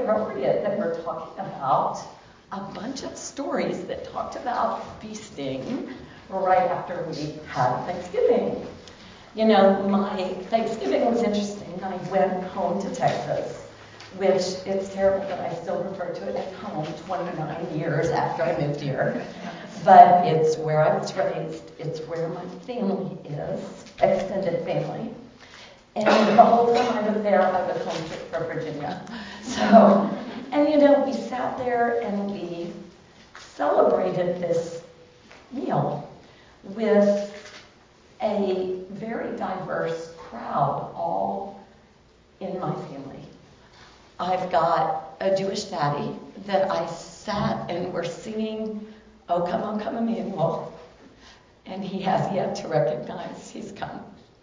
appropriate that we're talking about a bunch of stories that talked about feasting right after we had Thanksgiving. You know, my Thanksgiving was interesting. I went home to Texas, which it's terrible that I still refer to it as home 29 years after I moved here. But it's where I was raised. It's where my family is, extended family. And the whole time I was there, I was homesick for Virginia. So, and you know, we sat there and we celebrated this meal with a very diverse crowd, all in my family. I've got a Jewish daddy that I sat and we're singing, "Oh, come, Emmanuel," and he has yet to recognize he's come.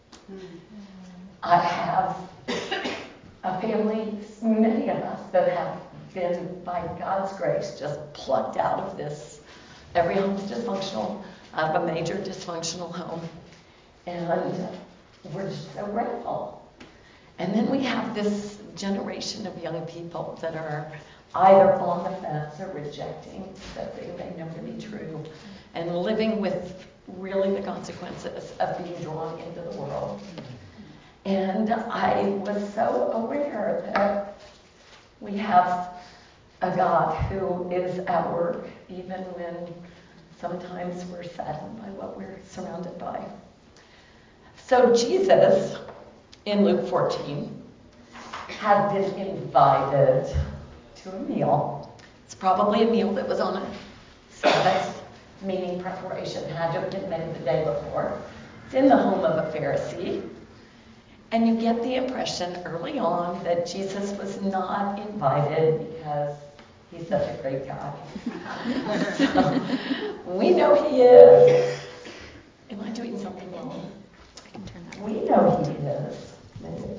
I have a family, many of us, that have been, by God's grace, just plucked out of this. Every home's dysfunctional, out of a major dysfunctional home. And we're just so grateful. And then we have this generation of young people that are either on the fence or rejecting the thing they know to be true and living with really the consequences of being drawn into the world. And I was so aware that we have a God who is at work even when sometimes we're saddened by what we're surrounded by. So Jesus, in Luke 14, had been invited to a meal. It's probably a meal that was on a Sabbath, meaning preparation had to have been made the day before. It's in the home of a Pharisee. And you get the impression early on that Jesus was not invited because he's such a great guy. So, we know he is. Am I doing something wrong? I can turn that. We know he is.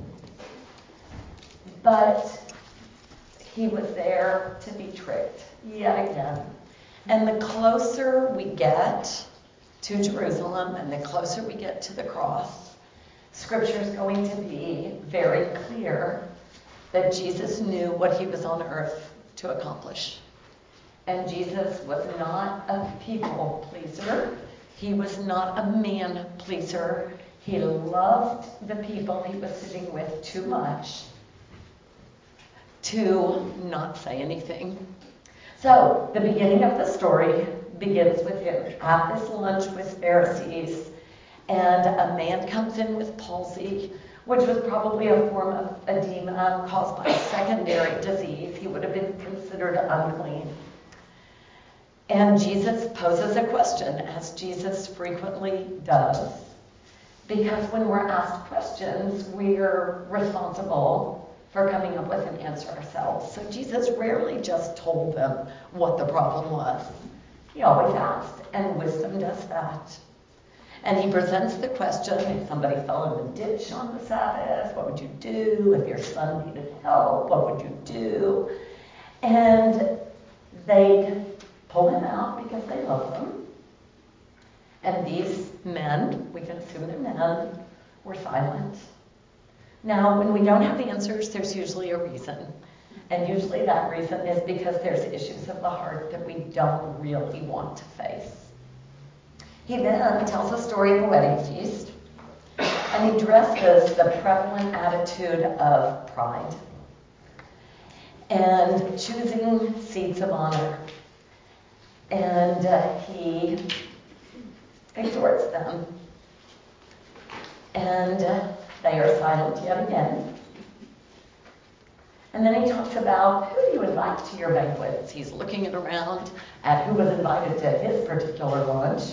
But he was there to be tricked yet again. And the closer we get to Jerusalem and the closer we get to the cross, Scripture is going to be very clear that Jesus knew what he was on earth to accomplish. And Jesus was not a people pleaser. He was not a man pleaser. He loved the people he was sitting with too much to not say anything. So the beginning of the story begins with him at this lunch with Pharisees. And a man comes in with palsy, which was probably a form of edema caused by a secondary disease. He would have been considered unclean. And Jesus poses a question, as Jesus frequently does. Because when we're asked questions, we're responsible for coming up with an answer ourselves. So Jesus rarely just told them what the problem was. He always asked, and wisdom does that. And he presents the question, if somebody fell in the ditch on the Sabbath, what would you do? If your son needed help, what would you do? And they'd pull him out because they love him. And these men, we can assume they're men, were silent. Now, when we don't have answers, there's usually a reason. And usually that reason is because there's issues of the heart that we don't really want to face. He then tells the story of a wedding feast, and he addresses the prevalent attitude of pride and choosing seats of honor. And he exhorts them. And they are silent yet again. And then he talks about, who do you invite to your banquets? He's looking around at who was invited to his particular lunch.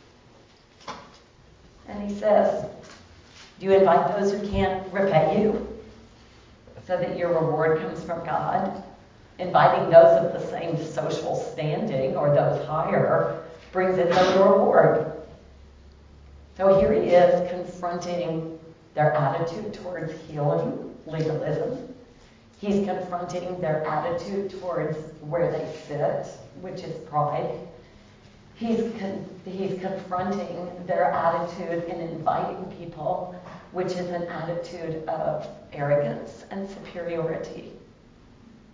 And he says, do you invite those who can't repay you so that your reward comes from God? Inviting those of the same social standing or those higher brings its own reward. So here he is confronting their attitude towards healing, legalism. He's confronting their attitude towards where they sit, which is pride. He's confronting their attitude in inviting people, which is an attitude of arrogance and superiority.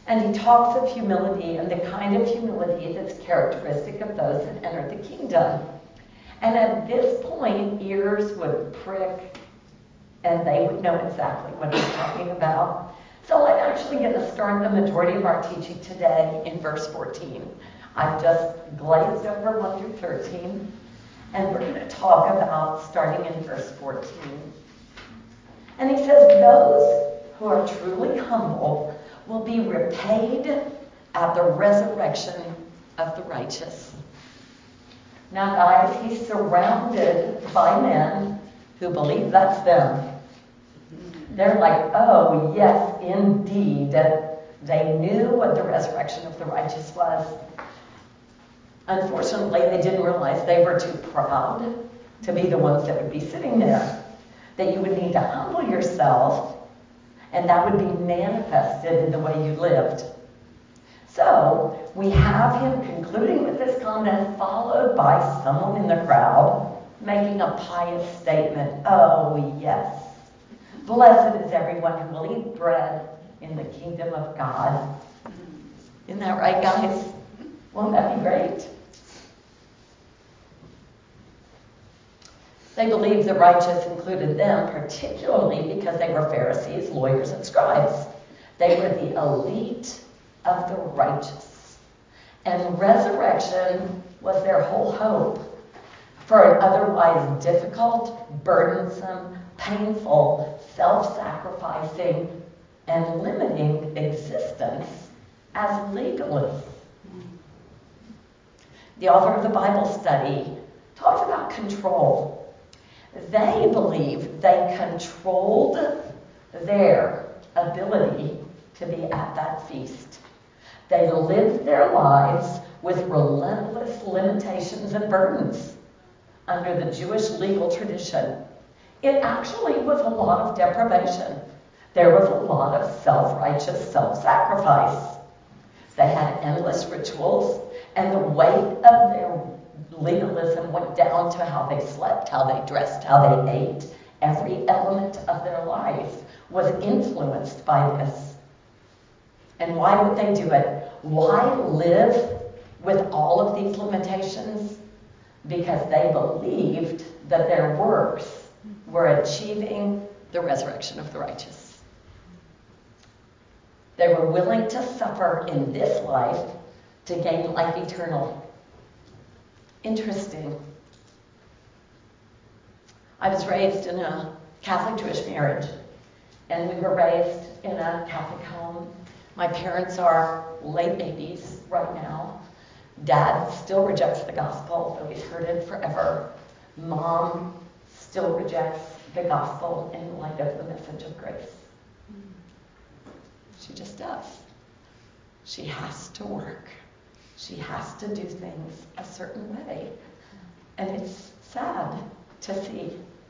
And he talks of humility and the kind of humility that's characteristic of those that enter the kingdom. And at this point, ears would prick, and they would know exactly what he's talking about. So I'm actually going to start the majority of our teaching today in verse 14. I've just glazed over 1 through 13, and we're going to talk about starting in verse 14. And he says, those who are truly humble will be repaid at the resurrection of the righteous. Now, guys, he's surrounded by men who believe that's them. They're like, oh, yes, indeed. They knew what the resurrection of the righteous was. Unfortunately, they didn't realize they were too proud to be the ones that would be sitting there. That you would need to humble yourself, and that would be manifested in the way you lived. So, we have him concluding with this comment, followed by someone in the crowd making a pious statement. Oh, yes. Blessed is everyone who will eat bread in the kingdom of God. Isn't that right, guys? Won't that be great? They believed the righteous included them, particularly because they were Pharisees, lawyers, and scribes. They were the elite of the righteous. And resurrection was their whole hope for an otherwise difficult, burdensome, painful, self-sacrificing, and limiting existence as legalists. The author of the Bible study talks about control. They believed they controlled their ability to be at that feast. They lived their lives with relentless limitations and burdens under the Jewish legal tradition. It actually was a lot of deprivation. There was a lot of self-righteous self-sacrifice. They had endless rituals, and the weight of their legalism went down to how they slept, how they dressed, how they ate. Every element of their life was influenced by this. And why would they do it? Why live with all of these limitations? Because they believed that their works were achieving the resurrection of the righteous. They were willing to suffer in this life to gain life eternal. Interesting. I was raised in a Catholic Jewish marriage, and we were raised in a Catholic home. My parents are late 80s right now. Dad still rejects the gospel, though he's heard it forever. Mom still rejects the gospel in light of the message of grace. She just does. She has to work. She has to do things a certain way. And it's sad to see.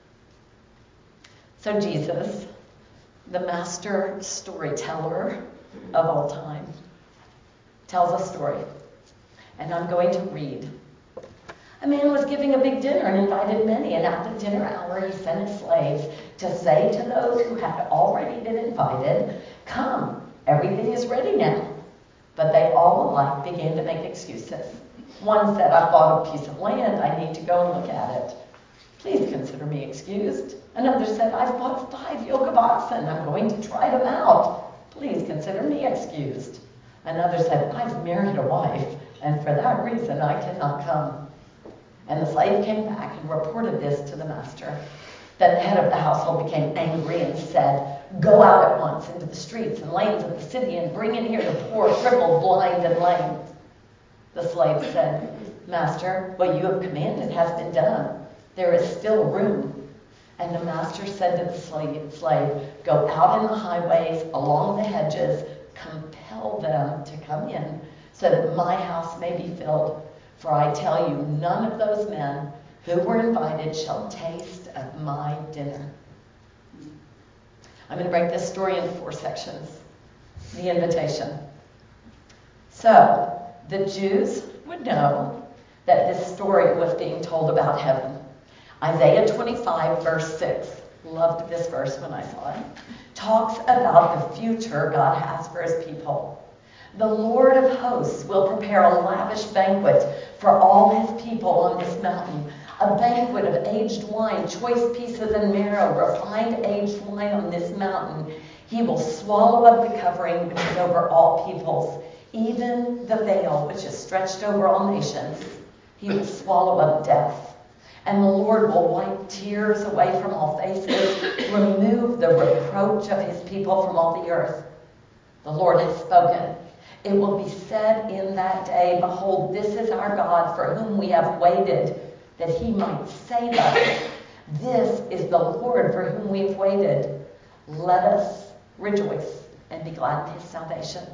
So Jesus, the master storyteller of all time, tells a story. And I'm going to read. A man was giving a big dinner and invited many, and at the dinner hour he sent his slaves to say to those who had already been invited, "Come, everything is ready now." But they all alike began to make excuses. One said, "I've bought a piece of land. I need to go and look at it. Please consider me excused." Another said, "I've bought 5 yoke of oxen. I'm going to try them out. Please consider me excused." Another said, "I've married a wife, and for that reason I cannot come." And the slave came back and reported this to the master. Then the head of the household became angry and said, "Go out at once into the streets and lanes of the city and bring in here the poor, crippled, blind, and lame." The slave said, "Master, what you have commanded has been done. There is still room." And the master said to the slave, "Go out in the highways, along the hedges, compel them to come in, so that my house may be filled. For I tell you, none of those men who were invited shall taste of my dinner." I'm going to break this story into 4 sections. The invitation. So, the Jews would know that this story was being told about heaven. Isaiah 25, verse 6, loved this verse when I saw it, talks about the future God has for his people. The Lord of hosts will prepare a lavish banquet for all his people on this mountain, a banquet of aged wine, choice pieces and marrow, refined aged wine on this mountain. He will swallow up the covering which is over all peoples, even the veil which is stretched over all nations. He will swallow up death. And the Lord will wipe tears away from all faces, remove the reproach of his people from all the earth. The Lord has spoken. It will be said in that day, behold, this is our God for whom we have waited, that he might save us. This is the Lord for whom we have waited. Let us rejoice and be glad in his salvation.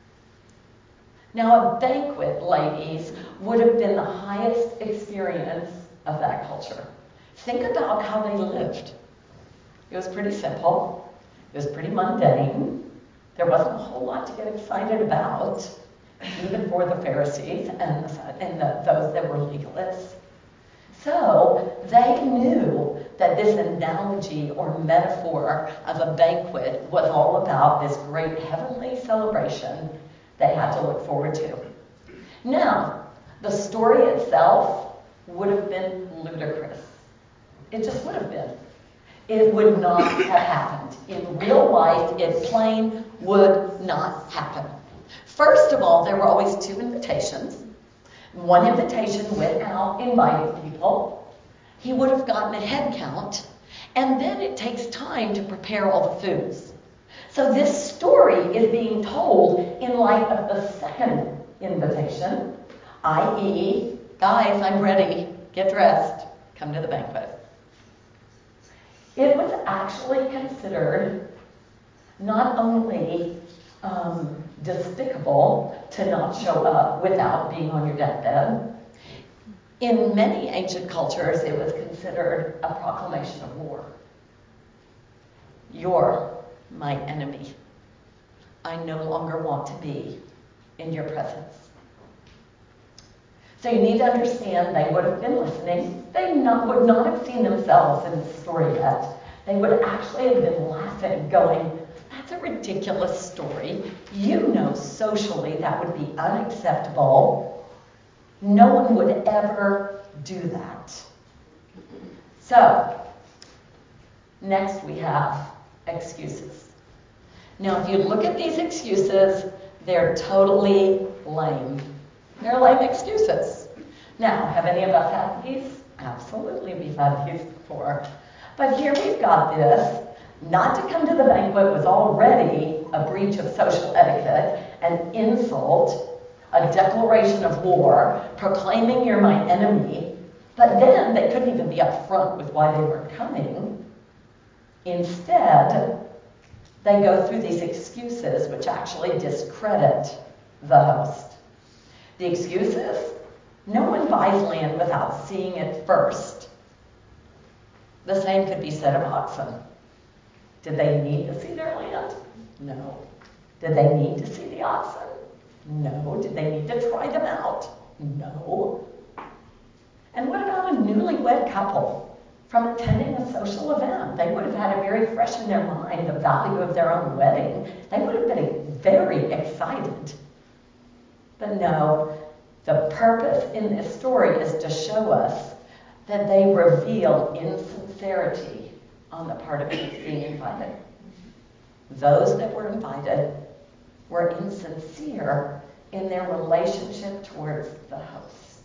Now, a banquet, ladies, would have been the highest experience of that culture. Think about how they lived. It was pretty simple. It was pretty mundane. There wasn't a whole lot to get excited about, even for the Pharisees and those that were legalists. So they knew that this analogy or metaphor of a banquet was all about this great heavenly celebration they had to look forward to. Now, the story itself would have been ludicrous. It just would have been. It would not have happened. In real life, it plain would not happen. First of all, there were always two invitations. One invitation went out inviting people. He would have gotten a head count, and then it takes time to prepare all the foods. So this story is being told in light of the second invitation, i.e., guys, I'm ready, get dressed, come to the banquet. It was actually considered not only despicable to not show up without being on your deathbed. In many ancient cultures, it was considered a proclamation of war. You're my enemy. I no longer want to be in your presence. So you need to understand they would have been listening. They would not have seen themselves in the story yet. They would actually have been laughing, going, that's a ridiculous story. You know socially that would be unacceptable. No one would ever do that. So, next we have excuses. Now, if you look at these excuses, they're totally lame. They're lame excuses. Now, have any of us had these? Absolutely, we've had these before. But here we've got this. Not to come to the banquet was already a breach of social etiquette, an insult, a declaration of war, proclaiming you're my enemy. But then they couldn't even be upfront with why they weren't coming. Instead, they go through these excuses which actually discredit the host. The excuses? No one buys land without seeing it first. The same could be said of oxen. Did they need to see their land? No. Did they need to see the oxen? No. Did they need to try them out? No. And what about a newlywed couple from attending a social event? They would have had it very fresh in their mind, the value of their own wedding. They would have been very excited. But no, the purpose in this story is to show us that they reveal insincerity on the part of those being invited. Those that were invited were insincere in their relationship towards the host.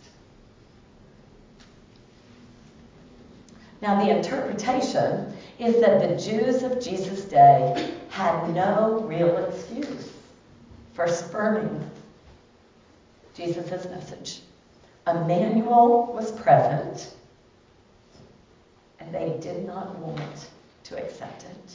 Now, the interpretation is that the Jews of Jesus' day had no real excuse for spurning Jesus' message. Emmanuel was present, and they did not want to accept it.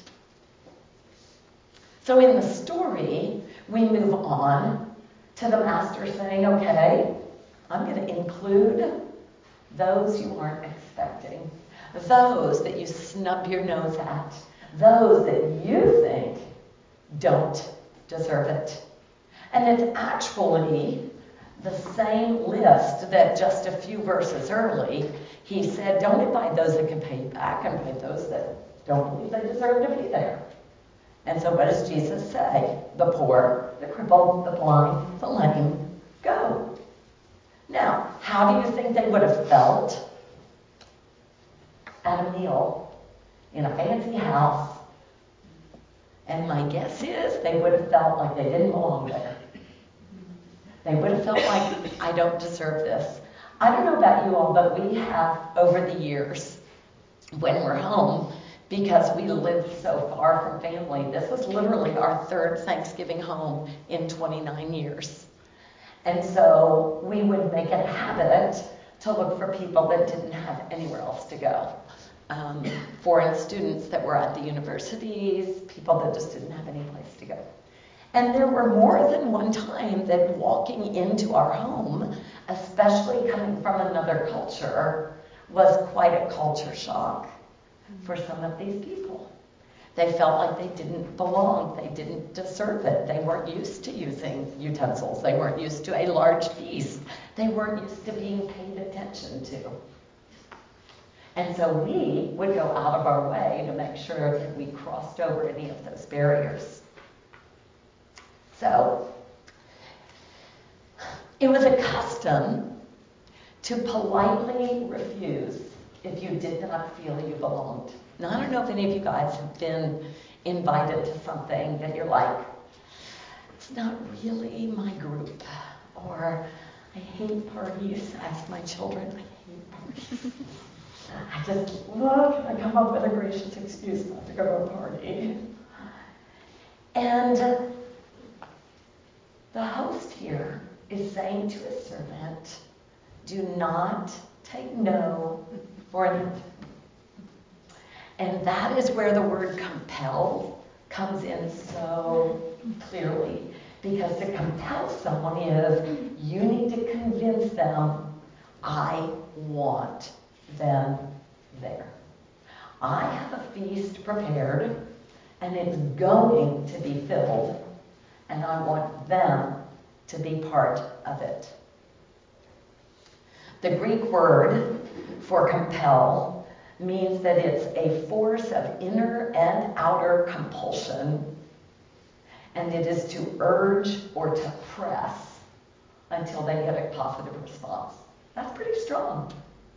So in the story, we move on to the master saying, okay, I'm going to include those you aren't expecting, those that you snub your nose at, those that you think don't deserve it. And it's actually the same list that just a few verses early, he said, don't invite those that can pay you back, invite those that don't believe they deserve to be there. And so what does Jesus say? The poor, the crippled, the blind, the lame go. Now, how do you think they would have felt at a meal in a fancy house? And my guess is they would have felt like they didn't belong there. They would have felt like, I don't deserve this. I don't know about you all, but we have, over the years, when we're home, because we live so far from family, this was literally our third Thanksgiving home in 29 years. And so we would make it a habit to look for people that didn't have anywhere else to go. Foreign students that were at the universities, people that just didn't have any place to go. And there were more than one time that walking into our home, especially coming from another culture, was quite a culture shock for some of these people. They felt like they didn't belong. They didn't deserve it. They weren't used to using utensils. They weren't used to a large feast. They weren't used to being paid attention to. And so we would go out of our way to make sure that we crossed over any of those barriers. So it was a custom to politely refuse if you did not feel you belonged. Now, I don't know if any of you guys have been invited to something that you're like, it's not really my group, or I hate parties. Ask my children, I hate parties. I just look and I come up with a gracious excuse not to go to a party. And the host here is saying to his servant, do not take no for an answer. And that is where the word compel comes in so clearly. Because to compel someone is, you need to convince them, I want them there. I have a feast prepared, and it's going to be filled, and I want them to be part of it. The Greek word for compel means that it's a force of inner and outer compulsion, and it is to urge or to press until they get a positive response. That's pretty strong.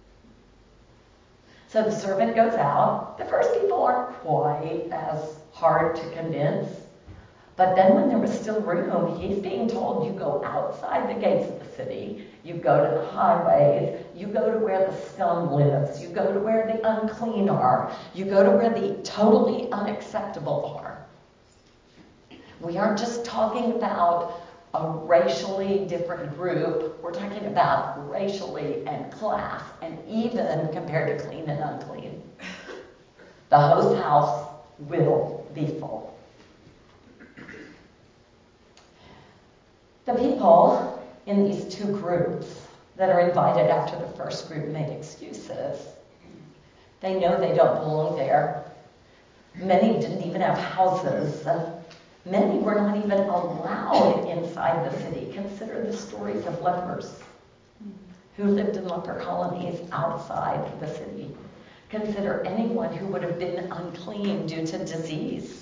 So the servant goes out. The first people aren't quite as hard to convince, but then when there was still room, he's being told you go outside the gates of the city, you go to the highways, you go to where the scum lives, you go to where the unclean are, you go to where the totally unacceptable are. We aren't just talking about a racially different group, we're talking about racially and class, and even compared to clean and unclean. The host house will be full. The people in these two groups that are invited after the first group made excuses. They know they don't belong there. Many didn't even have houses. Many were not even allowed inside the city. Consider the stories of lepers who lived in leper colonies outside the city. Consider anyone who would have been unclean due to disease.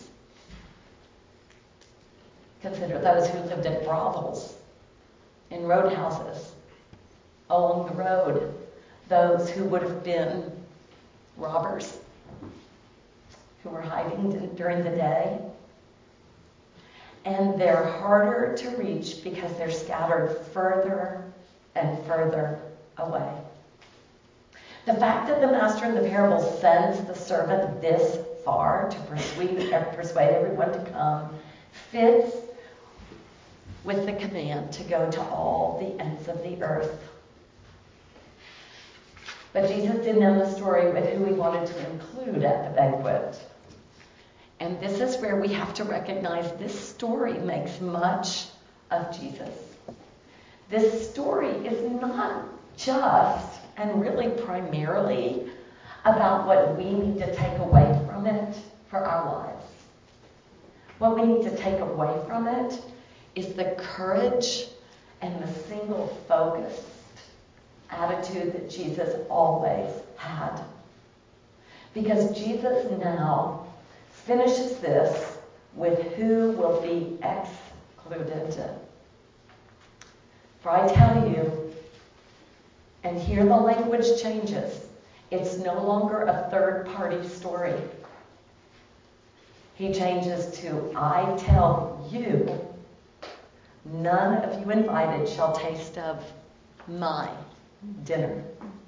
Consider those who lived in brothels, in roadhouses, along the road, those who would have been robbers, who were hiding during the day. And they're harder to reach because they're scattered further and further away. The fact that the master in the parable sends the servant this far to persuade everyone to come fits with the command to go to all the ends of the earth. But Jesus didn't end the story with who he wanted to include at the banquet. And this is where we have to recognize this story makes much of Jesus. This story is not just, and really primarily, about what we need to take away from it for our lives. What we need to take away from it is the courage and the single focused attitude that Jesus always had. Because Jesus now finishes this with who will be excluded. alluded to. For I tell you, and here the language changes. It's no longer a third-party story. He changes to, I tell you, none of you invited shall taste of my dinner.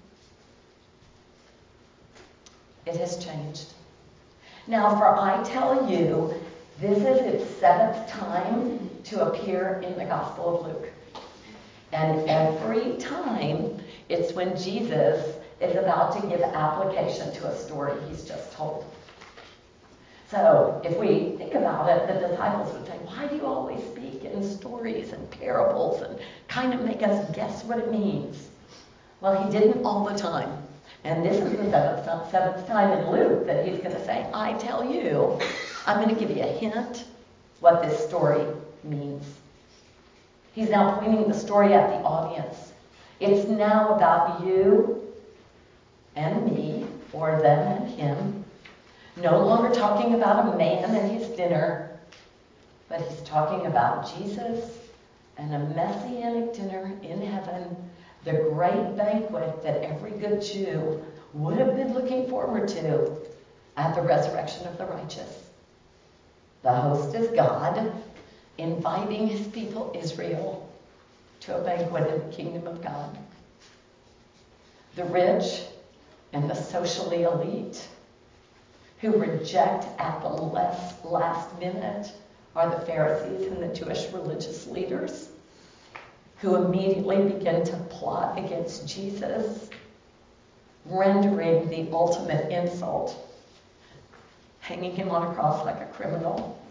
It has changed. Now, for I tell you, this is its 7th time to appear in the Gospel of Luke. And every time, it's when Jesus is about to give application to a story he's just told. So, if we think about it, the disciples would say, why do you always speak in stories and parables and kind of make us guess what it means? Well, he didn't all the time. And this is the 7th time in Luke that he's going to say, I tell you, I'm going to give you a hint what this story means. He's now pointing the story at the audience. It's now about you and me, or them and him. No longer talking about a man and his dinner, but he's talking about Jesus and a messianic dinner in heaven, the great banquet that every good Jew would have been looking forward to at the resurrection of the righteous. The host is God, inviting his people Israel to a banquet in the kingdom of God. The rich and the socially elite who reject at the last minute are the Pharisees and the Jewish religious leaders, who immediately begin to plot against Jesus, rendering the ultimate insult, hanging him on a cross like a criminal.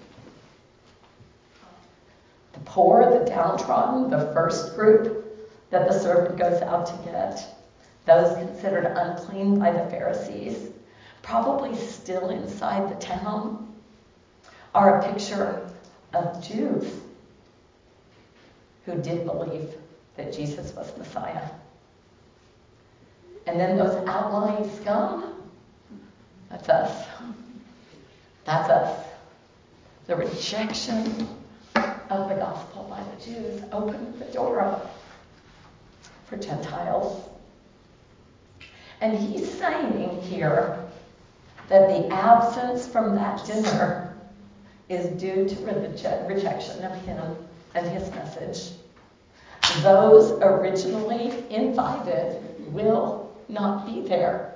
The poor, the downtrodden, the first group that the servant goes out to get, those considered unclean by the Pharisees, probably still inside the town, are a picture of Jews who did believe that Jesus was Messiah. And then those outlying scum, that's us. That's us. The rejection of the gospel by the Jews opened the door up for Gentiles. And he's saying here that the absence from that dinner is due to rejection of him and his message. Those originally invited will not be there.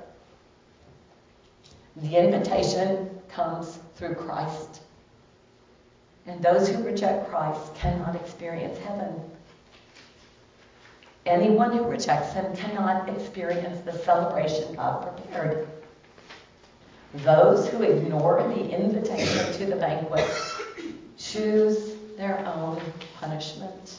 The invitation comes through Christ. And those who reject Christ cannot experience heaven. Anyone who rejects him cannot experience the celebration God prepared. Those who ignore the invitation to the banquet choose their own punishment.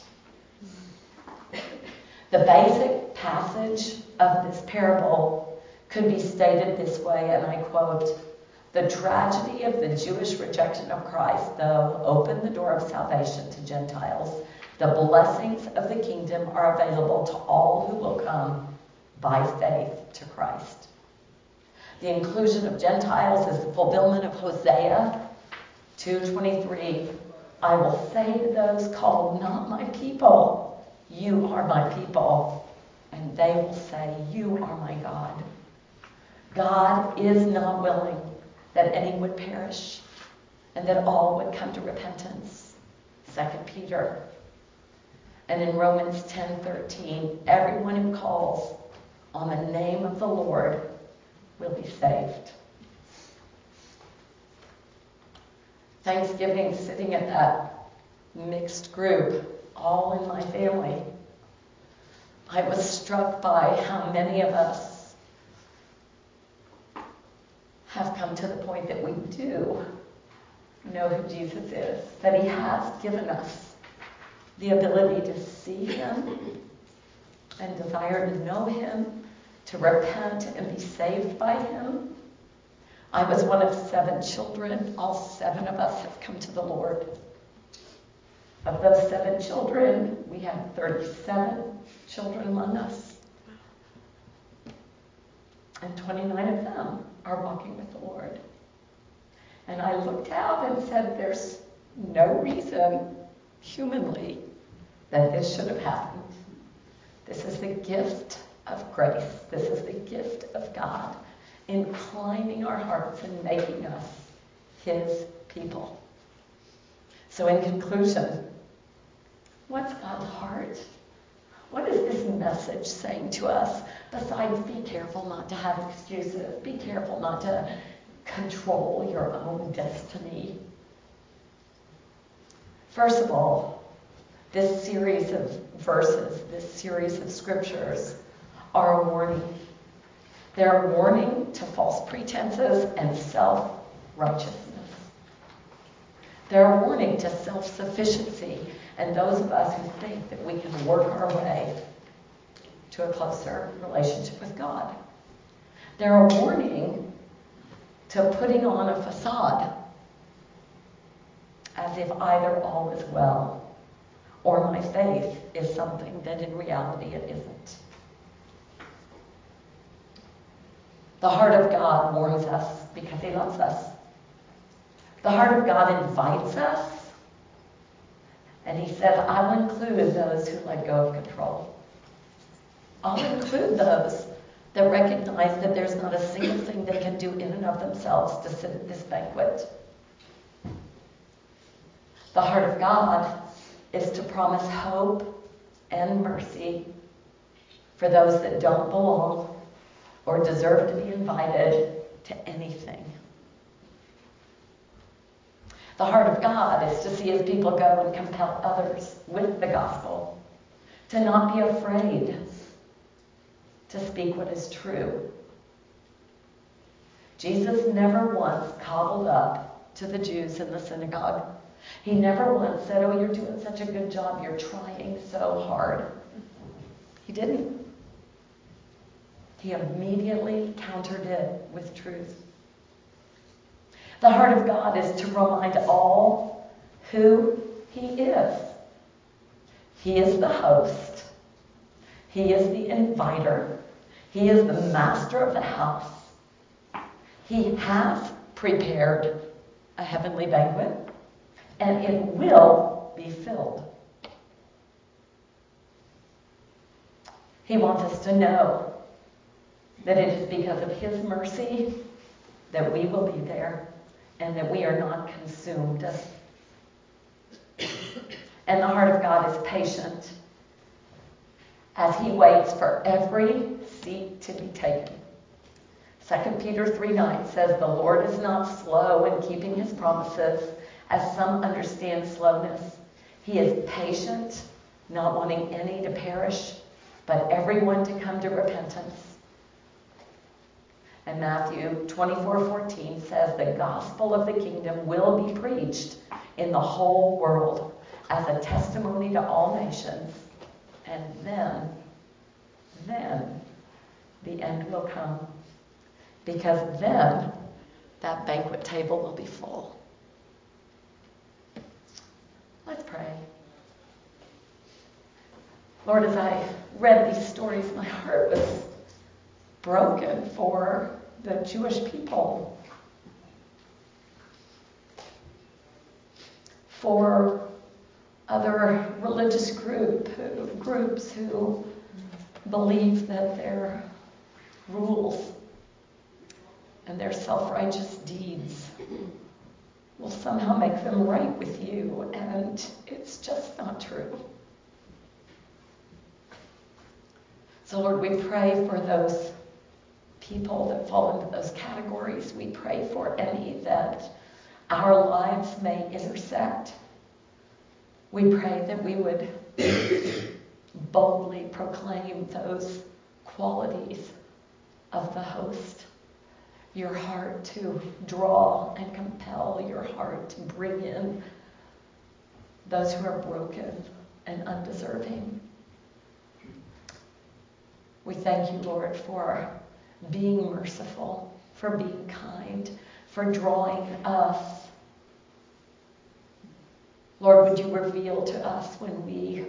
The basic passage of this parable could be stated this way, and I quote, "The tragedy of the Jewish rejection of Christ, though, opened the door of salvation to Gentiles. The blessings of the kingdom are available to all who will come by faith to Christ." The inclusion of Gentiles is the fulfillment of Hosea 2:23. "I will say to those called not my people, you are my people. And they will say, you are my God." God is not willing that any would perish and that all would come to repentance. 2 Peter. And in Romans 10:13, everyone who calls on the name of the Lord will be saved. Thanksgiving, sitting at that mixed group, all in my family, I was struck by how many of us have come to the point that we do know who Jesus is, that he has given us the ability to see him and desire to know him, to repent and be saved by him. I was one of 7 children. All 7 of us have come to the Lord. Of those 7 children, we have 37 children among us. And 29 of them are walking with the Lord. And I looked out and said, there's no reason humanly, that this should have happened. This is the gift of grace. This is the gift of God inclining our hearts and making us his people. So in conclusion, what's God's heart? What is this message saying to us besides be careful not to have excuses, be careful not to control your own destiny? First of all, this series of verses, this series of scriptures are a warning. They're a warning to false pretenses and self-righteousness. They're a warning to self-sufficiency and those of us who think that we can work our way to a closer relationship with God. They're a warning to putting on a facade as if either all is well or my faith is something that in reality it isn't. The heart of God warns us because he loves us. The heart of God invites us, and he says, I'll include those who let go of control. I'll include those that recognize that there's not a single thing they can do in and of themselves to sit at this banquet. The heart of God is to promise hope and mercy for those that don't belong or deserve to be invited to anything. The heart of God is to see his people go and compel others with the gospel, to not be afraid to speak what is true. Jesus never once coddled up to the Jews in the synagogue. He never once said, oh, you're doing such a good job, you're trying so hard. He didn't. He immediately countered it with truth. The heart of God is to remind all who he is. He is the host. He is the inviter. He is the master of the house. He has prepared a heavenly banquet, and it will be filled. He wants us to know that it is because of his mercy that we will be there and that we are not consumed. And the heart of God is patient as he waits for every seat to be taken. 2 Peter 3:9 says, the Lord is not slow in keeping his promises, as some understand slowness. He is patient, not wanting any to perish, but everyone to come to repentance. And Matthew 24:14 says, the gospel of the kingdom will be preached in the whole world as a testimony to all nations, and then the end will come. Because then that banquet table will be full. Let's pray. Lord, as I read these stories, my heart was broken for the Jewish people, for other religious groups who believe that their rules and their self-righteous deeds will somehow make them right with you, and it's just not true. So Lord, we pray for those people that fall into those categories. We pray for any that our lives may intersect. We pray that we would boldly proclaim those qualities of the host. Your heart to draw and compel, your heart to bring in those who are broken and undeserving. We thank you, Lord, for being merciful, for being kind, for drawing us. Lord, would you reveal to us when we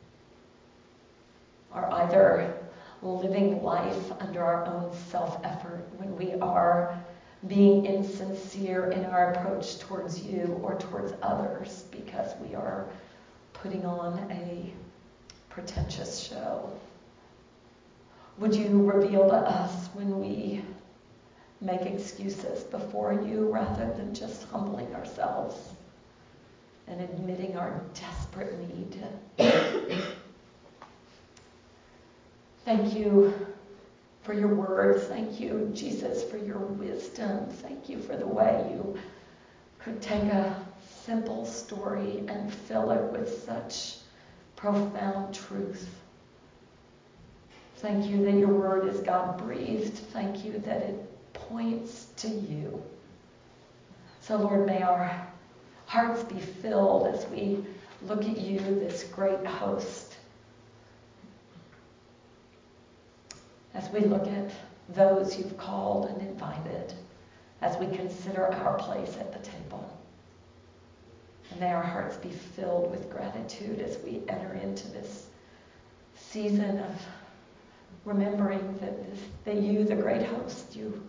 are either living life under our own self-effort, when we are being insincere in our approach towards you or towards others because we are putting on a pretentious show. Would you reveal to us when we make excuses before you rather than just humbling ourselves and admitting our desperate need? Thank you for your words. Thank you, Jesus, for your wisdom. Thank you for the way you could take a simple story and fill it with such profound truth. Thank you that your word is God-breathed. Thank you that it points to you. So, Lord, may our hearts be filled as we look at you, this great host. As we look at those you've called and invited, as we consider our place at the table. And may our hearts be filled with gratitude as we enter into this season of remembering that you, the great host, you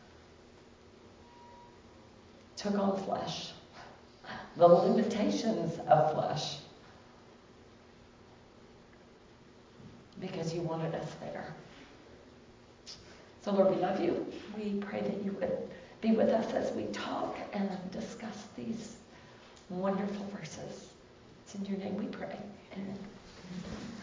took on flesh, the limitations of flesh, because you wanted us there. So, Lord, we love you. We pray that you would be with us as we talk and discuss these wonderful verses. It's in your name we pray. Amen.